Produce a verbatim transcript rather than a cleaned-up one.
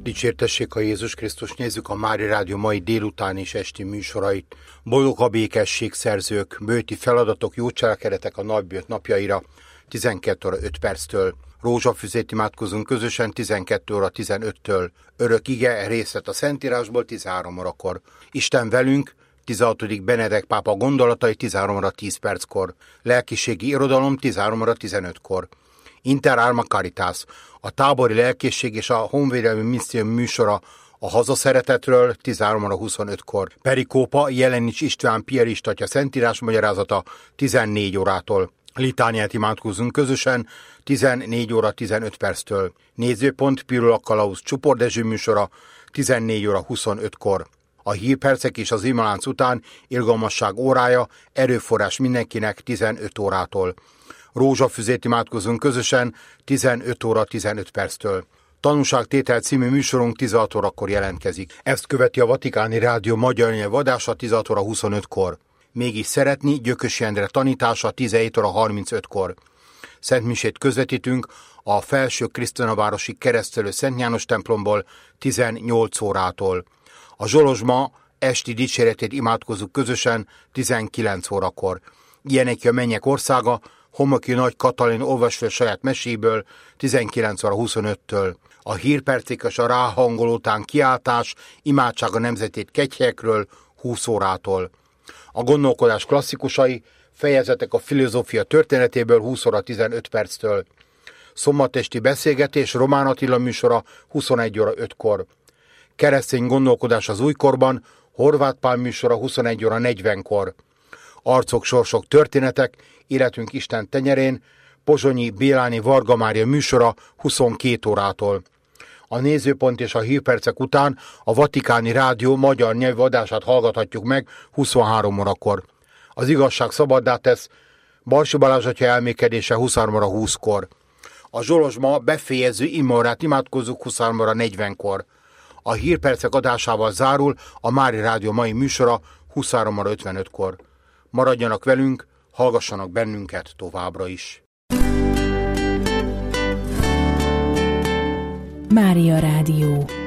Dicsértessék a Jézus Krisztus, nézzük a Mária Rádió mai délután és esti műsorait. Boldog a békesség szerzők, bőti feladatok, jó cselekedetek a nagybőt napjaira, tizenkét óra öt perctől. Rózsafüzét imádkozunk közösen tizenkét óra tizenöttől. Örök ige, részlet a Szentírásból tizenhárom órakor. Isten velünk, tizenhatodik Benedek pápa gondolatai tizenhárom óra tíz perckor. Lelkiségi irodalom tizenhárom óra tizenötkor. Inter Alma Caritas, a tábori lelkészség és a honvédelmi misszió műsora a hazaszeretetről tizenhárom óra huszonötkor. Perikópa, Jelenics István piarista atya szentírás magyarázata tizennégy órától. Litániát imádkozunk közösen tizennégy óra tizenöt perctől. Nézőpont Pirula Kalausz Csupor Dezső műsora tizennégy óra huszonötkor. A hírpercek és az imalánc után irgalmasság órája, erőforrás mindenkinek tizenöt órától. Rózsafüzét imádkozunk közösen tizenöt óra tizenöt perctől. Tanúságtétel című műsorunk tizenhat órakor jelentkezik. Ezt követi a Vatikáni Rádió magyar nyelvű adása tizenhat óra huszonötkor. Mégis szeretni Gyökösi Endre tanítása tizenhét óra harmincötkor. Szentmisét közvetítünk a Felső Krisztunavárosi Keresztelő Szent János templomból tizennyolc órától. A Zsolozsma esti dicséretét imádkozunk közösen tizenkilenc órakor. Ilyenek a mennyek országa, Homoki Nagy Katalin olvas fel saját meséből tizenkilenc óra huszonöttől. A hírpercek és a ráhangoló után kiáltás, imádság a nemzetét kegyhelyekről húsz órától. A gondolkodás klasszikusai, fejezetek a filozófia történetéből húsz óra tizenöt perctől. Szombatesti beszélgetés Román Attila műsora huszonegy óra ötkor. Keresztény gondolkodás az újkorban, Horváth Pál műsora huszonegy óra negyvenkor. Arcok, sorsok, történetek, életünk Isten tenyerén, Pozsonyi Béláni Varga Mária műsora huszonkét órától. A nézőpont és a hírpercek után a Vatikáni Rádió magyar nyelvű adását hallgathatjuk meg huszonhárom órakor. Az igazság szabaddá tesz, Balsy Balázs atya elmékedése huszonhárom óra húszkor. A Zsolozsma befejező imórát imádkozzuk huszonhárom óra negyvenkor. A hírpercek adásával zárul a Mária Rádió mai műsora huszonhárom óra ötvenötkor. Maradjanak velünk, hallgassanak bennünket továbbra is. Mária Rádió.